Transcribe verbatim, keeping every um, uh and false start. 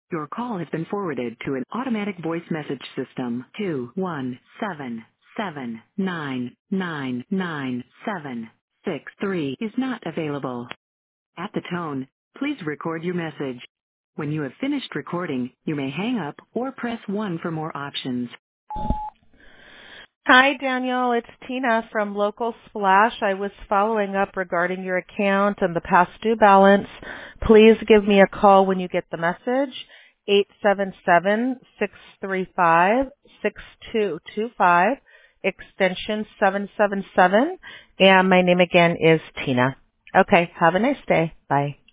Your call has been forwarded to an automatic voice message system. two one seven seven nine nine nine seven six three is not available. At the tone, please record your message. When you have finished recording, you may hang up or press one for more options. Hi, Daniel. It's Tina from Local Splash. I was following up regarding your account and the past due balance. Please give me a call when you get the message, eight seven seven, six three five, six two two five, extension seven seven seven, and my name again is Tina. Okay, have a nice day. Bye.